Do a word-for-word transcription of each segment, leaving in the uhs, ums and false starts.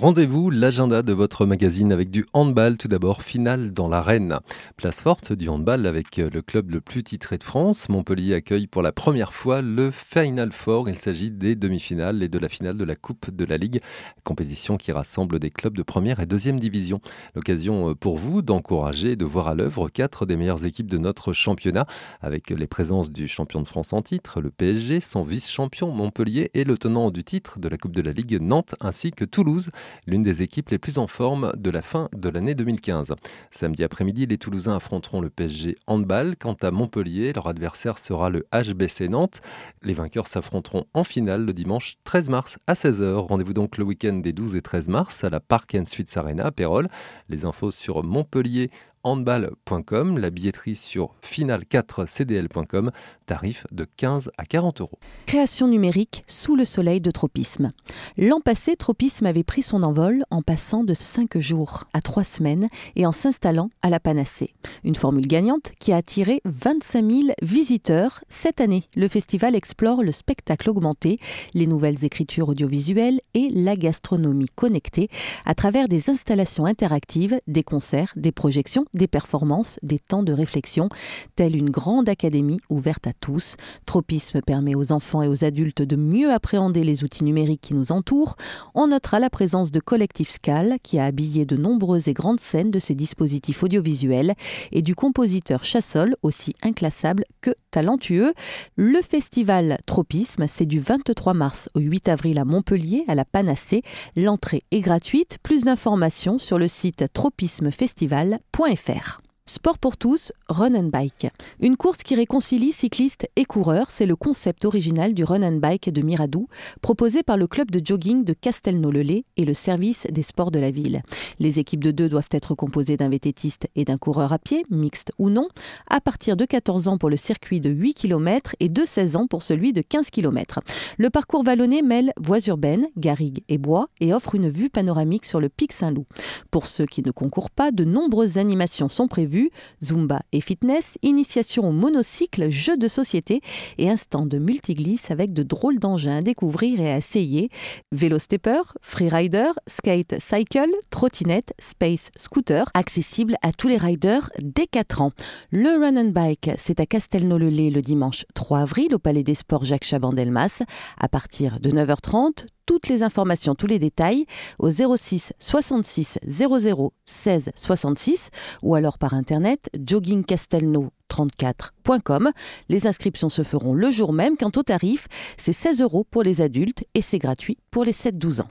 Rendez-vous, l'agenda de votre magazine avec du handball. Tout d'abord, finale dans l'arène. Place forte du handball avec le club le plus titré de France. Montpellier accueille pour la première fois le Final Four. Il s'agit des demi-finales et de la finale de la Coupe de la Ligue, compétition qui rassemble des clubs de première et deuxième division. L'occasion pour vous d'encourager et de voir à l'œuvre quatre des meilleures équipes de notre championnat, avec les présences du champion de France en titre, le P S G, son vice-champion Montpellier et le tenant du titre de la Coupe de la Ligue, Nantes, ainsi que Toulouse, l'une des équipes les plus en forme de la fin de l'année deux mille quinze. Samedi après-midi, les Toulousains affronteront le P S G handball. Quant à Montpellier, leur adversaire sera le H B C Nantes. Les vainqueurs s'affronteront en finale le dimanche treize mars à seize heures. Rendez-vous donc le week-end des douze et treize mars à la Park and Suites Arena à Pérols. Les infos sur montpellier handball point com, la billetterie sur final quatre c d l point com, tarif de quinze à quarante euros. Création numérique sous le soleil de Tropisme. L'an passé, Tropisme avait pris son envol en passant de cinq jours à trois semaines et en s'installant à la Panacée. Une formule gagnante qui a attiré vingt-cinq mille visiteurs. Cette année, le festival explore le spectacle augmenté, les nouvelles écritures audiovisuelles et la gastronomie connectée à travers des installations interactives, des concerts, des projections, des performances, des temps de réflexion, telle une grande académie ouverte à tous. Tropisme permet aux enfants et aux adultes de mieux appréhender les outils numériques qui nous entourent. On notera la présence de Collectif Scal, qui a habillé de nombreuses et grandes scènes de ces dispositifs audiovisuels, et du compositeur Chassol, aussi inclassable que talentueux. Le festival Tropisme, c'est du vingt-trois mars au huit avril à Montpellier, à la Panacée. L'entrée est gratuite. Plus d'informations sur le site tropismefestival point f r. Sport pour tous, Run and Bike. Une course qui réconcilie cyclistes et coureurs, c'est le concept original du Run and Bike de Miradou, proposé par le club de jogging de Castelnau-le-Lez et le service des sports de la ville. Les équipes de deux doivent être composées d'un vététiste et d'un coureur à pied, mixte ou non, à partir de quatorze ans pour le circuit de huit kilomètres et de seize ans pour celui de quinze kilomètres. Le parcours vallonné mêle voies urbaines, garrigues et bois et offre une vue panoramique sur le pic Saint-Loup. Pour ceux qui ne concourent pas, de nombreuses animations sont prévues: Zumba et fitness, initiation au monocycle, jeux de société et instant de multiglisse avec de drôles d'engins à découvrir et à essayer. Vélo stepper, freerider, skate cycle, trottinette, space scooter, accessible à tous les riders dès quatre ans. Le Run and Bike, c'est à Castelnau-le-Lez le dimanche trois avril au Palais des Sports Jacques Chaban-Delmas à partir de neuf heures trente. Toutes les informations, tous les détails au zéro six soixante-six zéro zéro seize soixante-six ou alors par internet jogging castelnau trente-quatre point com. Les inscriptions se feront le jour même. Quant au tarif, c'est seize euros pour les adultes et c'est gratuit pour les sept douze ans.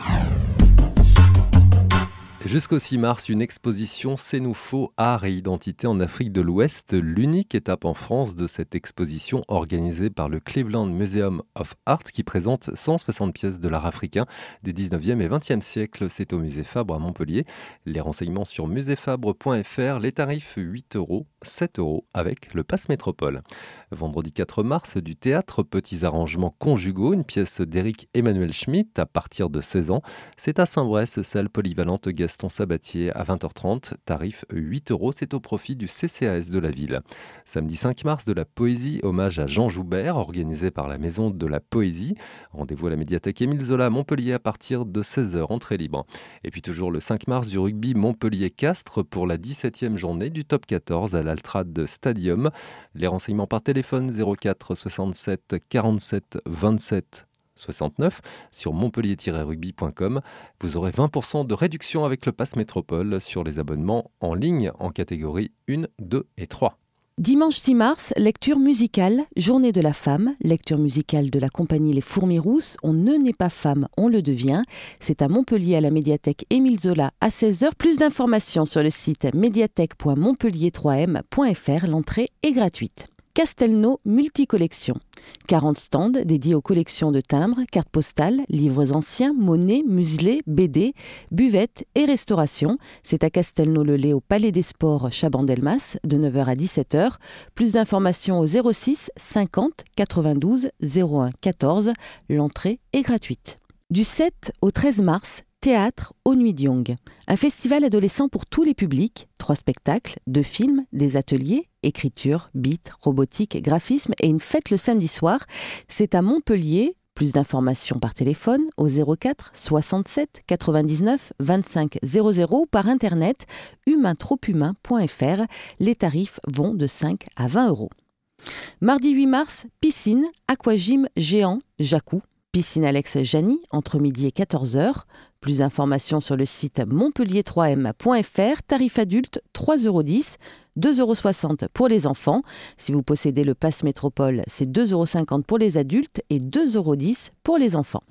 Jusqu'au six mars, une exposition C'est nous faux, art et identité en Afrique de l'Ouest, l'unique étape en France de cette exposition organisée par le Cleveland Museum of Art qui présente cent soixante pièces de l'art africain des dix-neuvième et vingtième siècles. C'est au musée Fabre à Montpellier. Les renseignements sur musée fabre point f r, les tarifs huit euros, sept euros avec le pass métropole. Vendredi quatre mars, du théâtre Petits arrangements conjugaux, une pièce d'Éric Emmanuel Schmitt à partir de seize ans. C'est à Saint-Bresse, salle polyvalente Gaston Sabatier à vingt heures trente, tarif huit euros, c'est au profit du C C A S de la ville. Samedi cinq mars, de la poésie, hommage à Jean Joubert, organisé par la Maison de la Poésie. Rendez-vous à la médiathèque Émile Zola à Montpellier à partir de seize heures, entrée libre. Et puis toujours le cinq mars, du rugby Montpellier-Castres pour la dix-septième journée du top quatorze à l'Altrad Stadium. Les renseignements par téléphone zéro quatre soixante-sept quarante-sept vingt-sept soixante-neuf sur montpellier tiret rugby point com. Vous aurez vingt pour cent de réduction avec le pass métropole sur les abonnements en ligne en catégorie un, deux et trois. Dimanche six mars, lecture musicale, journée de la femme, lecture musicale de la compagnie Les Fourmis Rousses. On ne naît pas femme, on le devient. C'est à Montpellier à la médiathèque Émile Zola à seize heures. Plus d'informations sur le site médiathèque point montpellier trois m point f r. L'entrée est gratuite. Castelnau Multicollection. quarante stands dédiés aux collections de timbres, cartes postales, livres anciens, monnaies, muselés, B D, buvettes et restauration. C'est à Castelnau-le-Lez au Palais des Sports Chaban-Delmas de neuf heures à dix-sept heures. Plus d'informations au zéro six cinquante quatre-vingt-douze zéro un quatorze. L'entrée est gratuite. Du sept au treize mars, Théâtre aux Nuits d'Young. Un festival adolescent pour tous les publics. Trois spectacles, deux films, des ateliers, écriture, beat, robotique, graphisme et une fête le samedi soir. C'est à Montpellier. Plus d'informations par téléphone au zéro quatre soixante-sept quatre-vingt-dix-neuf vingt-cinq zéro zéro ou par internet humain trop humain point f r. Les tarifs vont de cinq à vingt euros. Mardi huit mars, piscine, aquagym géant, Jacou. Piscine Alex Jani, entre midi et quatorze heures. Plus d'informations sur le site montpellier trois m point f r. Tarif adulte trois euros dix, deux euros soixante pour les enfants. Si vous possédez le Pass Métropole, c'est deux euros cinquante pour les adultes et deux euros dix pour les enfants.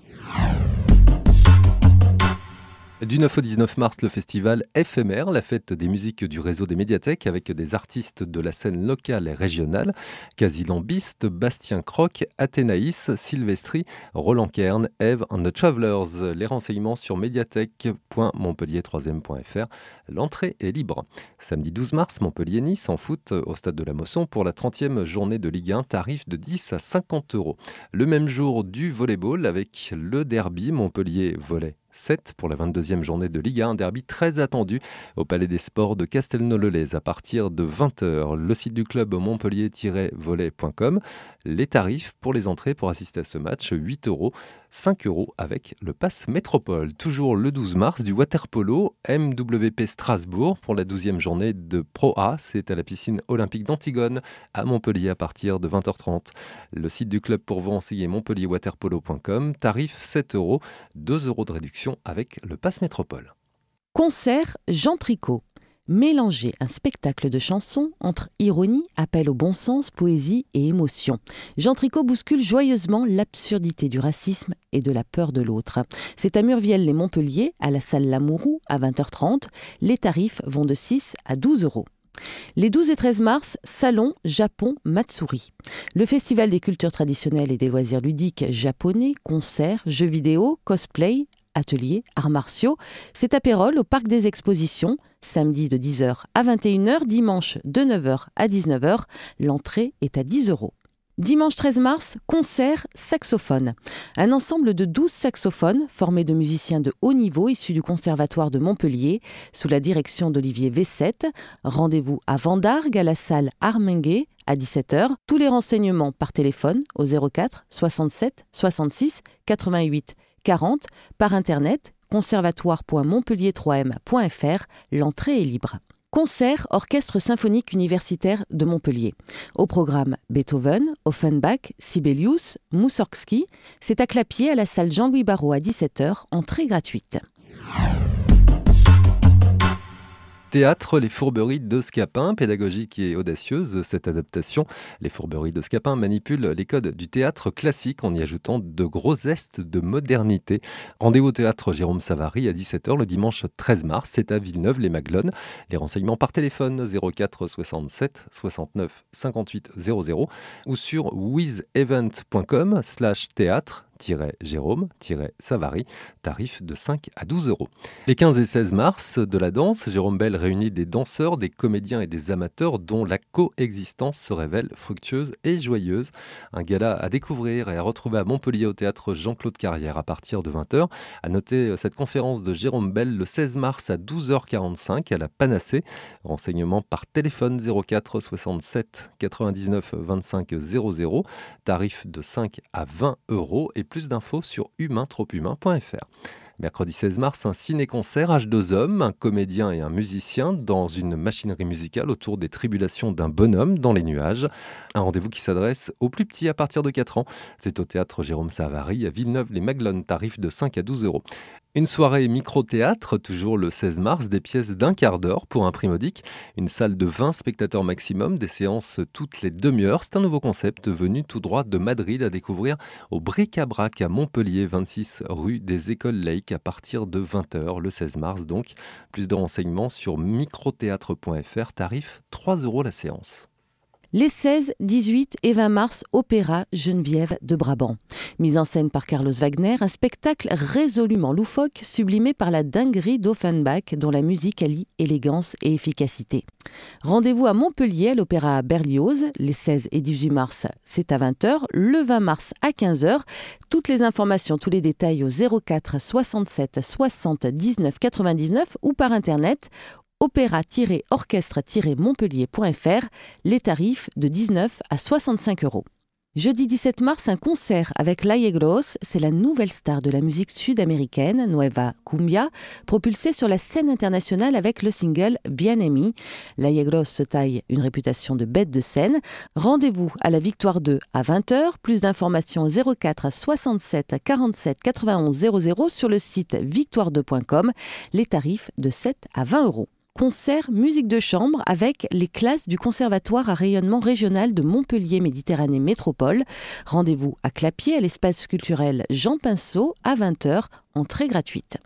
Du neuf au dix-neuf mars, le festival Éphémère, la fête des musiques du réseau des médiathèques avec des artistes de la scène locale et régionale. Casilambiste, Bastien Croc, Athénaïs, Sylvestri, Roland Kern, Eve and the Travelers. Les renseignements sur médiathèque point montpellier trois m point f r. L'entrée est libre. Samedi douze mars, Montpellier-Nice en foot au stade de la Mosson pour la trentième journée de Ligue un, tarif de dix à cinquante euros. Le même jour, du volleyball avec le derby Montpellier Volley sept pour la vingt-deuxième journée de Ligue un, un derby très attendu au Palais des Sports de Castelnau-le-Lez à partir de vingt heures. Le site du club montpellier tiret volley point com. Les tarifs pour les entrées pour assister à ce match, huit euros, cinq euros avec le Pass Métropole. Toujours le douze mars, du waterpolo, M W P Strasbourg pour la douzième journée de Pro A. C'est à la piscine olympique d'Antigone à Montpellier à partir de vingt heures trente. Le site du club pour vous renseigner montpellier waterpolo point com. Tarif sept euros, deux euros de réduction avec le Pass Métropole. Concert Jean Tricot. Mélanger un spectacle de chansons entre ironie, appel au bon sens, poésie et émotion. Jean Tricot bouscule joyeusement l'absurdité du racisme et de la peur de l'autre. C'est à Murviel-les-Montpellier, à la salle Lamourou, à vingt heures trente. Les tarifs vont de six à douze euros. Les douze et treize mars, Salon Japon Matsuri. Le festival des cultures traditionnelles et des loisirs ludiques japonais, concerts, jeux vidéo, cosplay, ateliers, arts martiaux. C'est à Pérols, au Parc des Expositions, samedi de dix heures à vingt et une heures, dimanche de neuf heures à dix-neuf heures. L'entrée est à dix euros. Dimanche treize mars, concert saxophone. Un ensemble de douze saxophones formés de musiciens de haut niveau issus du Conservatoire de Montpellier sous la direction d'Olivier Vessette. Rendez-vous à Vendargues à la salle Armenguet à dix-sept heures. Tous les renseignements par téléphone au zéro quatre soixante-sept soixante-six quatre-vingt-huit quarante, par internet conservatoire point montpellier trois m point f r. L'entrée est libre. Concert Orchestre symphonique universitaire de Montpellier. Au programme Beethoven, Offenbach, Sibelius, Moussorgsky. C'est à Clapier à la salle Jean-Louis Barrault à dix-sept heures, entrée gratuite. Théâtre Les Fourberies de Scapin, pédagogique et audacieuse, cette adaptation. Les Fourberies de Scapin manipulent les codes du théâtre classique en y ajoutant de gros zestes de modernité. Rendez-vous au théâtre Jérôme Savary à dix-sept heures le dimanche treize mars, c'est à Villeneuve-les-Maglones. Les renseignements par téléphone zéro quatre soixante-sept soixante-neuf cinquante-huit zéro zéro ou sur wizevent point com slash théâtre Jérôme-Savary, tarif de cinq à douze euros. Les quinze et seize mars, de la danse, Jérôme Bel réunit des danseurs, des comédiens et des amateurs dont la coexistence se révèle fructueuse et joyeuse. Un gala à découvrir et à retrouver à Montpellier au théâtre Jean-Claude Carrière à partir de vingt heures. À noter cette conférence de Jérôme Bel le seize mars à douze heures quarante-cinq à la Panacée. Renseignements par téléphone zéro quatre soixante-sept quatre-vingt-dix-neuf vingt-cinq zéro zéro, tarif de cinq à vingt euros et plus d'infos sur humain trop humain point f r. Mercredi seize mars, un ciné-concert H deux hommes, un comédien et un musicien dans une machinerie musicale autour des tribulations d'un bonhomme dans les nuages. Un rendez-vous qui s'adresse aux plus petits à partir de quatre ans. C'est au théâtre Jérôme Savary à Villeneuve-les-Maglones, tarif de cinq à douze euros. Une soirée micro-théâtre, toujours le seize mars, des pièces d'un quart d'heure pour un prix modique. Une salle de vingt spectateurs maximum, des séances toutes les demi-heures. C'est un nouveau concept venu tout droit de Madrid à découvrir au Bric-à-Brac à Montpellier, vingt-six rue des Écoles Laïques à partir de vingt heures le seize mars. Donc, plus de renseignements sur microthéâtre point f r, tarif trois euros la séance. Les seize, dix-huit et vingt mars, Opéra Geneviève de Brabant. Mise en scène par Carlos Wagner, un spectacle résolument loufoque, sublimé par la dinguerie d'Offenbach, dont la musique allie élégance et efficacité. Rendez-vous à Montpellier, à l'Opéra Berlioz, les seize et dix-huit mars, c'est à vingt heures, le vingt mars à quinze heures. Toutes les informations, tous les détails au zéro quatre soixante-sept soixante dix-neuf quatre-vingt-dix-neuf ou par internet opéra orchestre montpellier point f r, les tarifs de dix-neuf à soixante-cinq euros. Jeudi dix-sept mars, un concert avec Laiegros, c'est la nouvelle star de la musique sud-américaine, Nueva Cumbia, propulsée sur la scène internationale avec le single Bien Aimé. Laiegros se taille une réputation de bête de scène. Rendez-vous à la Victoire deux à vingt heures. Plus d'informations zéro quatre soixante-sept quarante-sept quatre-vingt-onze zéro zéro sur le site victoire deux point com. Les tarifs de sept à vingt euros. Concert musique de chambre avec les classes du Conservatoire à rayonnement régional de Montpellier Méditerranée Métropole. Rendez-vous à Clapier à l'espace culturel Jean Pinceau à vingt heures, entrée gratuite.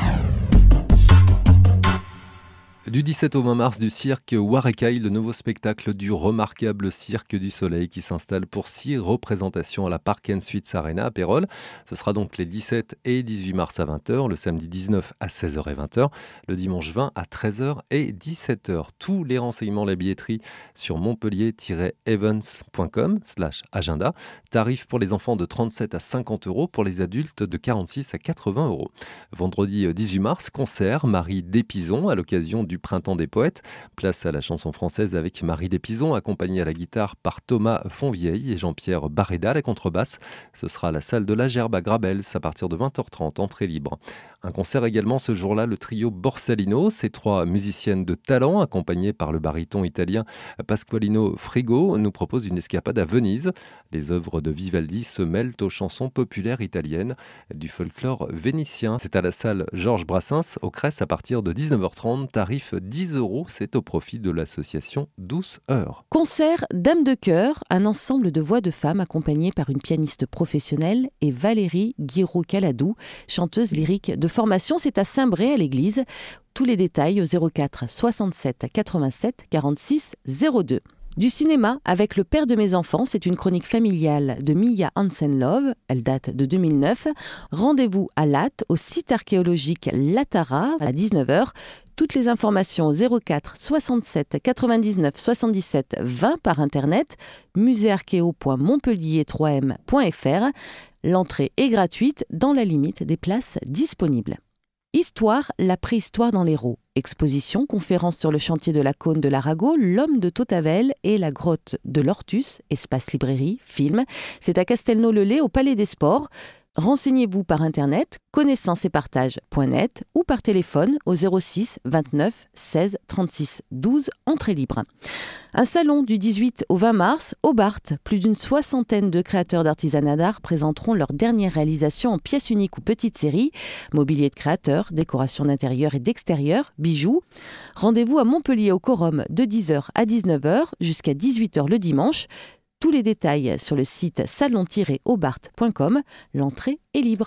Du dix-sept au vingt mars, du cirque Warekai, le nouveau spectacle du remarquable Cirque du Soleil qui s'installe pour six représentations à la Park and Suites Arena à Pérols. Ce sera donc les dix-sept et dix-huit mars à vingt heures, le samedi dix-neuf à seize heures et vingt heures, le dimanche vingt à treize heures et dix-sept heures. Tous les renseignements, la billetterie sur montpellier tiret evans point com slash agenda. Tarif pour les enfants de trente-sept à cinquante euros, pour les adultes de quarante-six à quatre-vingts euros. Vendredi dix-huit mars, concert Marie Despizon à l'occasion du Printemps des Poètes. Place à la chanson française avec Marie Despizon, accompagnée à la guitare par Thomas Fonvieille et Jean-Pierre Barreda à la contrebasse. Ce sera à la salle de la Gerbe à Grabels à partir de vingt heures trente, entrée libre. Un concert également ce jour-là, le trio Borsalino, ces trois musiciennes de talent, accompagnées par le baryton italien Pasqualino Frigo, nous proposent une escapade à Venise. Les œuvres de Vivaldi se mêlent aux chansons populaires italiennes du folklore vénitien. C'est à la salle Georges Brassens, au Crès, à partir de dix-neuf heures trente, tarif dix euros, c'est au profit de l'association Douce Heures. Concert Dame de Cœur, un ensemble de voix de femmes accompagnées par une pianiste professionnelle et Valérie Guiraud-Caladou, chanteuse lyrique de formation. C'est à Saint-Bré à l'église. Tous les détails au zéro quatre soixante-sept quatre-vingt-sept quarante-six zéro deux. Du cinéma avec Le père de mes enfants, c'est une chronique familiale de Mia Hansen-Love, elle date de deux mille neuf. Rendez-vous à Latte, au site archéologique Latara, à dix-neuf heures. Toutes les informations au zéro quatre soixante-sept quatre-vingt-dix-neuf soixante-dix-sept vingt par internet, musée archéo point montpellier trois m point f r. L'entrée est gratuite dans la limite des places disponibles. Histoire, la préhistoire dans l'Hérault. Exposition, conférence sur le chantier de la Cône de l'Arago, l'homme de Tautavel et la grotte de l'Ortus, espace librairie, film. C'est à Castelnau-le-Lay au Palais des Sports. Renseignez-vous par internet, connaissance et partage point net ou par téléphone au zéro six vingt-neuf seize trente-six douze, entrée libre. Un salon du dix-huit au vingt mars au Barthes. Plus d'une soixantaine de créateurs d'artisanat d'art présenteront leurs dernières réalisations en pièces uniques ou petites séries, mobilier de créateurs, décoration d'intérieur et d'extérieur, bijoux. Rendez-vous à Montpellier au Quorum de dix heures à dix-neuf heures jusqu'à dix-huit heures le dimanche. Tous les détails sur le site salon tiret aubarthes point com. L'entrée est libre.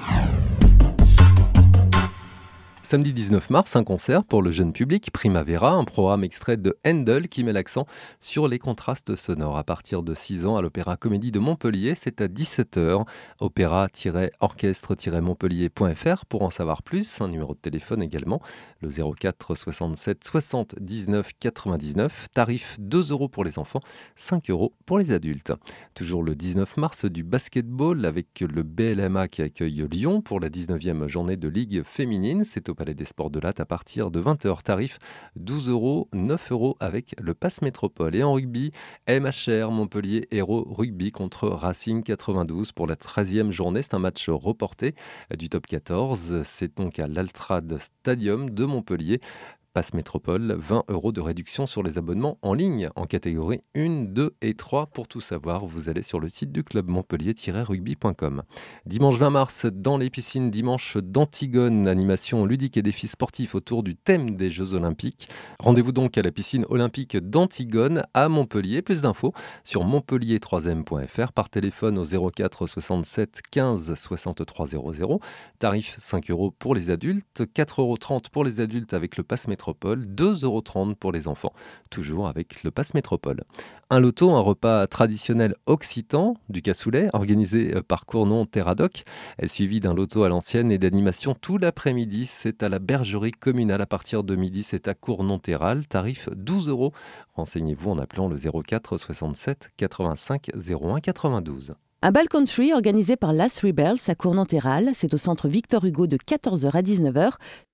Samedi dix-neuf mars, un concert pour le jeune public, Primavera, un programme extrait de Handel qui met l'accent sur les contrastes sonores. À partir de six ans, à l'Opéra Comédie de Montpellier, c'est à dix-sept heures. opéra tiret orchestre tiret montpellier point f r pour en savoir plus. Un numéro de téléphone également, le zéro quatre soixante-sept soixante-dix-neuf quatre-vingt-dix-neuf. Tarif deux euros pour les enfants, cinq euros pour les adultes. Toujours le dix-neuf mars, du basketball avec le B L M A qui accueille Lyon pour la dix-neuvième journée de Ligue féminine. C'est au Palais des Sports de Latte à partir de vingt heures. Tarif douze euros, neuf euros avec le Pass Métropole. Et en rugby, M H R Montpellier Hérault Rugby contre Racing quatre-vingt-douze pour la treizième journée. C'est un match reporté du top quatorze. C'est donc à l'Altrad Stadium de Montpellier. Pass Métropole, vingt euros de réduction sur les abonnements en ligne en catégorie un, deux et trois. Pour tout savoir, vous allez sur le site du club montpellier tiret rugby point com. Dimanche vingt mars, dans les piscines dimanche d'Antigone, animation ludique et défis sportifs autour du thème des Jeux Olympiques. Rendez-vous donc à la piscine olympique d'Antigone à Montpellier. Plus d'infos sur montpellier trois m point f r par téléphone au zéro quatre soixante-sept quinze soixante-trois zéro zéro. Tarif cinq euros pour les adultes, quatre euros trente pour les adultes avec le Pass Métropole. deux euros trente pour les enfants, toujours avec le Pass Métropole. Un loto, un repas traditionnel occitan du cassoulet, organisé par Cournon Terradoc, est suivi d'un loto à l'ancienne et d'animation tout l'après-midi. C'est à la bergerie communale à partir de midi, c'est à Cournon-Terral, tarif douze euros. Renseignez-vous en appelant le zéro quatre soixante-sept quatre-vingt-cinq zéro un quatre-vingt-douze. Un bal country organisé par Las Rebels à Cournon-Terral, c'est au centre Victor Hugo de quatorze heures à dix-neuf heures.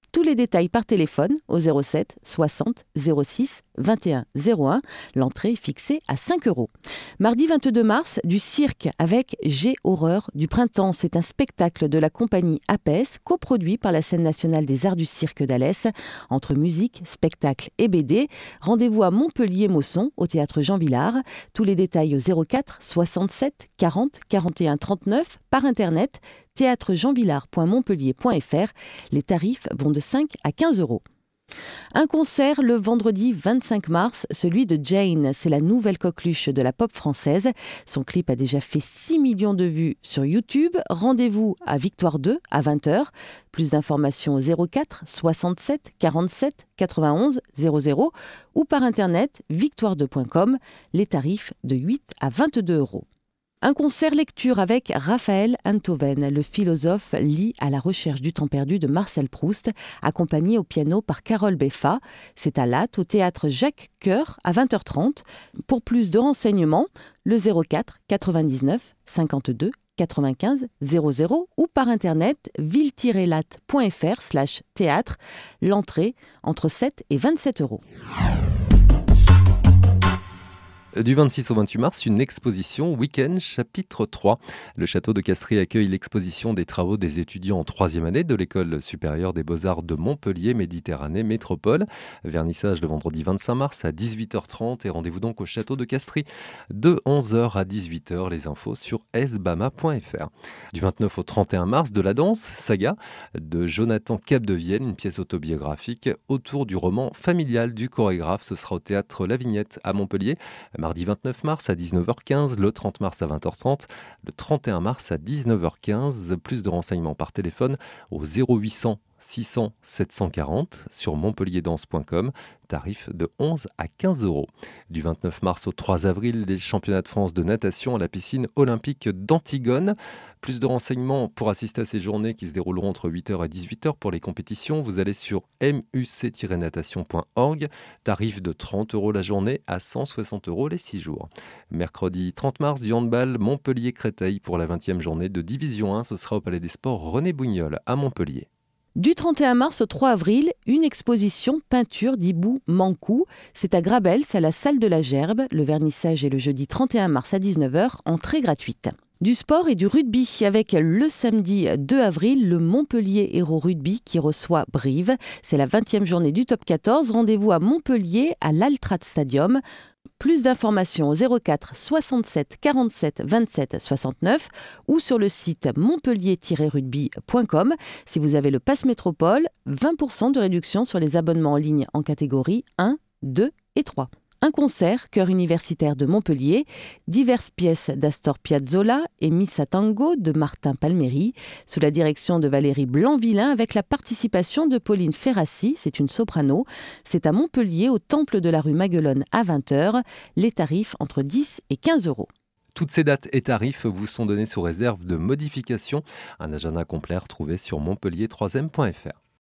Tous les détails par téléphone au zéro sept soixante zéro six vingt et un zéro un. L'entrée est fixée à cinq euros. Mardi vingt-deux mars, du cirque avec G Horreur du printemps. C'est un spectacle de la compagnie A P E S, coproduit par la Scène nationale des arts du cirque d'Alès. Entre musique, spectacle et B D, rendez-vous à Montpellier-Mosson, au théâtre Jean Villard. Tous les détails au zéro quatre soixante-sept quarante quarante et un trente-neuf par internet théâtre jean villard point montpellier point f r. Les tarifs vont de cinq à quinze euros. Un concert le vendredi vingt-cinq mars, celui de Jane. C'est la nouvelle coqueluche de la pop française. Son clip a déjà fait six millions de vues sur YouTube. Rendez-vous à Victoire deux à vingt heures. Plus d'informations au zéro quatre soixante-sept quarante-sept quatre-vingt-onze zéro zéro ou par internet victoire deux point com. Les tarifs de huit à vingt-deux euros. Un concert lecture avec Raphaël Enthoven. Le philosophe lit À la recherche du temps perdu de Marcel Proust, accompagné au piano par Carole Beffa. C'est à Latte, au théâtre Jacques Coeur, à vingt heures trente. Pour plus de renseignements, le zéro quatre quatre-vingt-dix-neuf cinquante-deux quatre-vingt-quinze zéro zéro ou par internet ville-latte point f r slash théâtre. L'entrée entre sept et vingt-sept euros. Du vingt-six au vingt-huit mars, une exposition Week-end chapitre trois. Le château de Castries accueille l'exposition des travaux des étudiants en troisième année de l'école supérieure des beaux-arts de Montpellier Méditerranée Métropole. Vernissage le vendredi vingt-cinq mars à dix-huit heures trente et rendez-vous donc au château de Castries de onze heures à dix-huit heures. Les infos sur s bama point f r. Du vingt-neuf au trente et un mars, de la danse Saga de Jonathan Capdevielle, une pièce autobiographique autour du roman familial du chorégraphe. Ce sera au théâtre La Vignette à Montpellier. Mardi vingt-neuf mars à dix-neuf heures quinze, le trente mars à vingt heures trente, le trente et un mars à dix-neuf heures quinze. Plus de renseignements par téléphone au zéro huit cents six cents sept cent quarante sur montpellierdanse point com, tarif de onze à quinze euros. Du vingt-neuf mars au trois avril, les championnats de France de natation à la piscine olympique d'Antigone. Plus de renseignements pour assister à ces journées qui se dérouleront entre huit heures et dix-huit heures pour les compétitions. Vous allez sur m u c tiret natation point org, tarif de trente euros la journée à cent soixante euros les six jours. Mercredi trente mars, du handball Montpellier-Créteil pour la vingtième journée de Division un. Ce sera au Palais des Sports René Bougnol à Montpellier. Du trente et un mars au trois avril, une exposition peinture d'Ibou Mankou. C'est à Grabels, à la salle de la Gerbe. Le vernissage est le jeudi trente et un mars à dix-neuf heures, entrée gratuite. Du sport et du rugby avec le samedi deux avril, le Montpellier Héros Rugby qui reçoit Brive. C'est la vingtième journée du top quatorze. Rendez-vous à Montpellier à l'Altrad Stadium. Plus d'informations au zéro quatre soixante-sept quarante-sept vingt-sept soixante-neuf ou sur le site montpellier tiret rugby point com. Si vous avez le Pass Métropole, vingt pour cent de réduction sur les abonnements en ligne en catégorie un, deux et trois. Un concert, chœur universitaire de Montpellier, diverses pièces d'Astor Piazzolla et Missa Tango de Martin Palmieri, sous la direction de Valérie Blanc-Villain avec la participation de Pauline Ferrassi, c'est une soprano. C'est à Montpellier, au temple de la rue Maguelone à vingt heures. Les tarifs entre dix et quinze euros. Toutes ces dates et tarifs vous sont donnés sous réserve de modification. Un agenda complet retrouvé sur montpellier trois m point f r.